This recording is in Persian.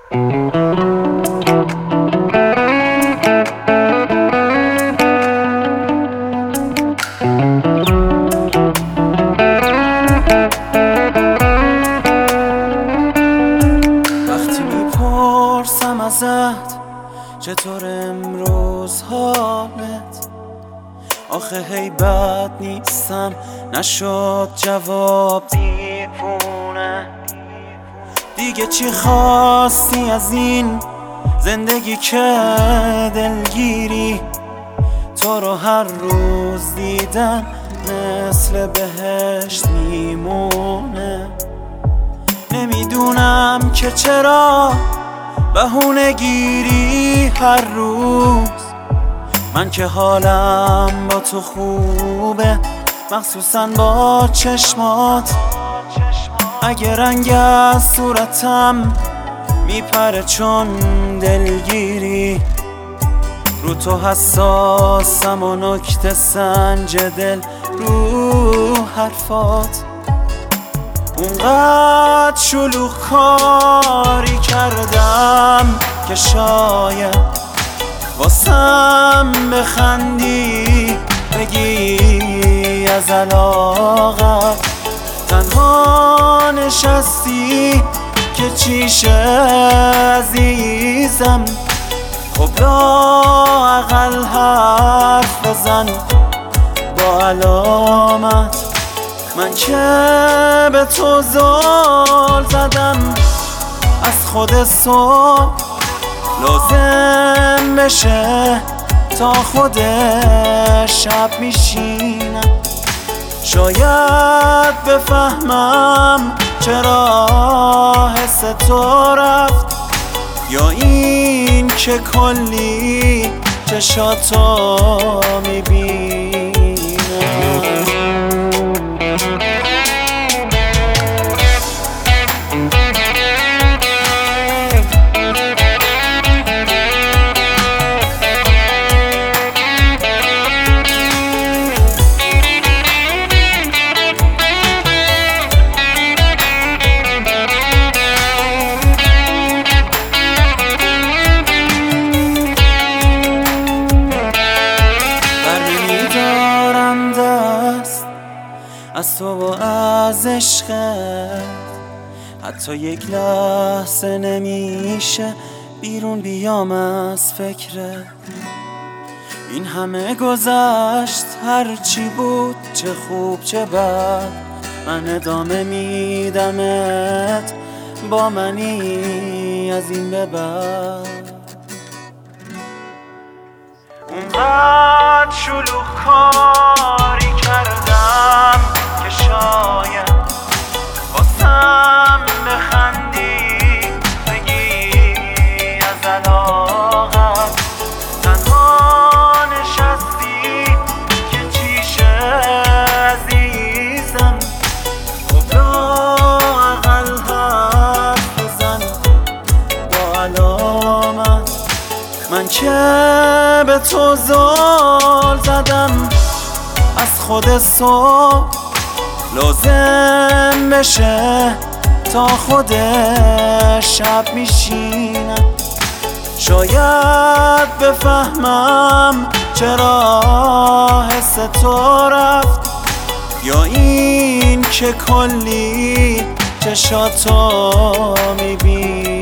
وقتی میپرسم ازت چطور امروز حالت، آخه هی بد نیستم نشد جواب دیوونه. دیگه چی خواستی از این زندگی که دلگیری؟ تو رو هر روز دیدن مثل بهشت میمونه. نمیدونم که چرا بهونه گیری هر روز. من که حالم با تو خوبه، مخصوصا با چشمات. اگه رنگ از صورتم میپره چون دلگیری، رو تو حساسم و نکته سنج دل رو حرفات. اونقدر شلوغ کاری کردم که شاید واسم بخندی، بگی از علاقت تنها نشستی که چیشه عزیزم. خب لااقل حرف بزن با علامت. من که به تو زل زدم از خود صبح، لازم بشه تا خود شب میشینم. شاید بفهمم چرا حس تو رفت، یا این که کلی چشاتو میبینم. از تو و از عشقت حتی یک لحظه نمیشه بیرون بیام از فکرت. این همه گذشت، هرچی بود، چه خوب چه بد، من ادامه میدمت، با منی از این به بعد. اونقدر شلوغ کاری کردم که شاید واسم بخندی، بگی از علاقت تنها نشستی که چیشه عزیزم. خب لااقل حرف بزن با علامت. من که به تو زل زدم از خود صبح، لازم بشه تا خود شب میشینم. شاید بفهمم چرا حس تو رفت، یا این که کلی چشاتو میبینم.